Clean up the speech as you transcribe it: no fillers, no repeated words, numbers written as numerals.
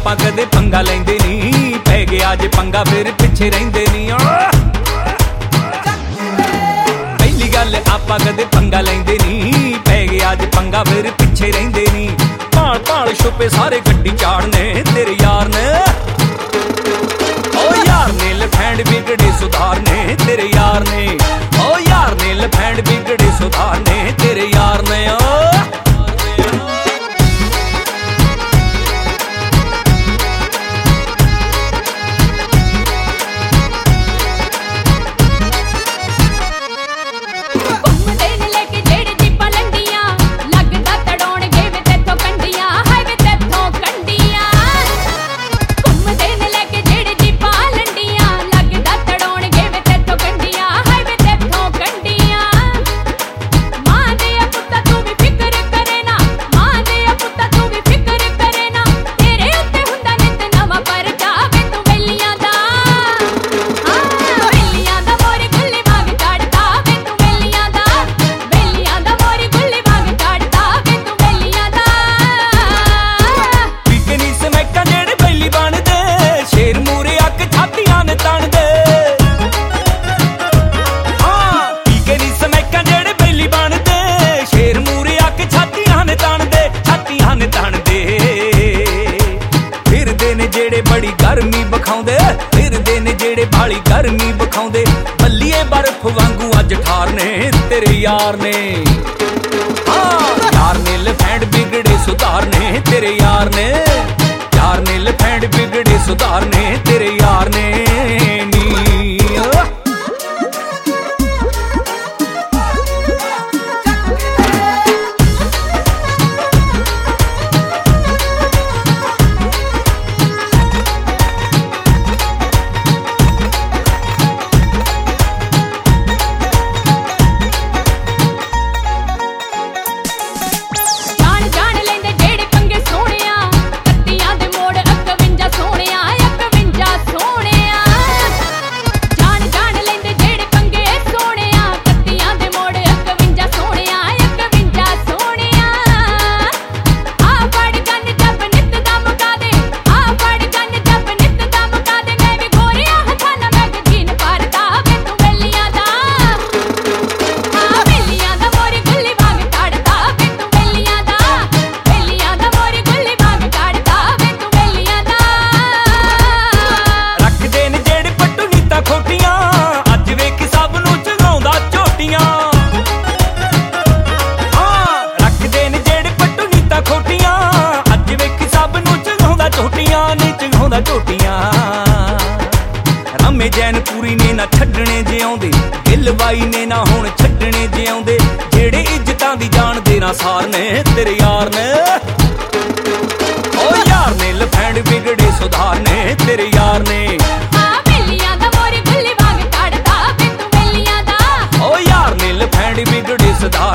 आपां कदे पंगा लैंदे नी, पै गया जे पंगा फिर पिछे रहिंदे नी। पहली गल आपां कदे पंगा लैंदे नी, पै गया जे पंगा फिर पिछे रहिंदे नी। भाल भाल छुपे सारे गड्डी चाड़ने तेरे यार ने, ओ यार ने लफैंड बिगड़े सुधारने तेरे यार ने, ओ यार ने लफैंड बिगड़े सुधारने तेरे यार ने। बड़ी गर्मी बखाउंदे फिरदे ने जेड़े भाली गर्मी बखाउंदे, बल्लीए बर्फ वांगू अज ठारने तेरे यार ने। हाँ यार ने लफैंड बिगड़े सुधारने तेरे यार ने, यार ने लफैंड बिगड़े सुधारने तेरे यार ने नी। रमे जैनपुरी ने ना छड्डने जे आउंदे, गिलबाई ने ना हुण छड्डने जे आउंदे, जेड़े इज्जतां दी जाणदे ना सार ने तेरे यार ने। ओ यार ने लफैंड बिगड़े सुधारने तेरे यार ने। ओ यार ने लफैंड बिगड़े सुधार